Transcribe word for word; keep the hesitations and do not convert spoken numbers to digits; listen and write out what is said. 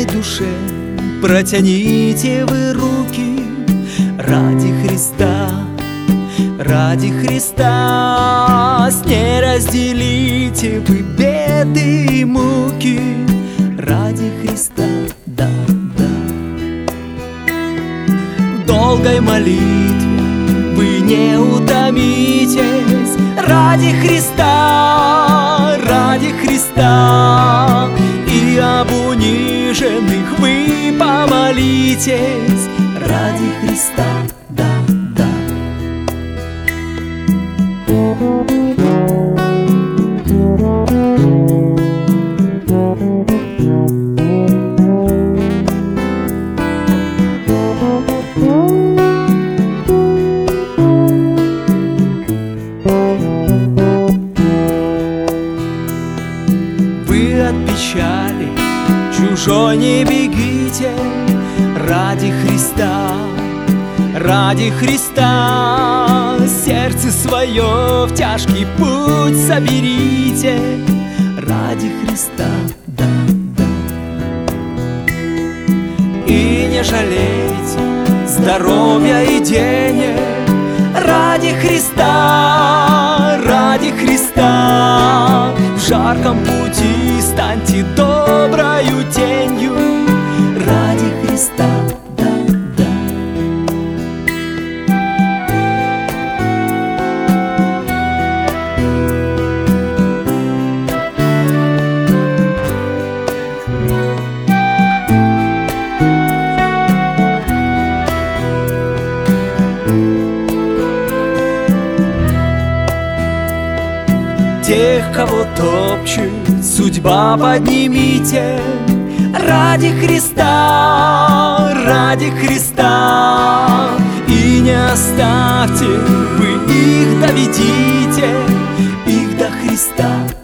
бедной душе протяните вы руки ради Христа, ради Христа. С ней разделите вы беды и муки ради Христа, да, да. В долгой молитве вы не утомитесь ради Христа, ради Христа. И об униженных вы помолитесь ради Христа, да, да. Вы от печали чужой не бегите ради Христа, ради Христа. Сердце свое в тяжкий путь соберите ради Христа, да, да. И не жалейте здоровья и денег ради Христа, ради Христа. В жарком пути станьте доброю тенью ради Христа, да, да. Тех, кого топчет судьба, поднимите ради Христа, ради Христа. И не оставьте, вы их доведите, их до Христа.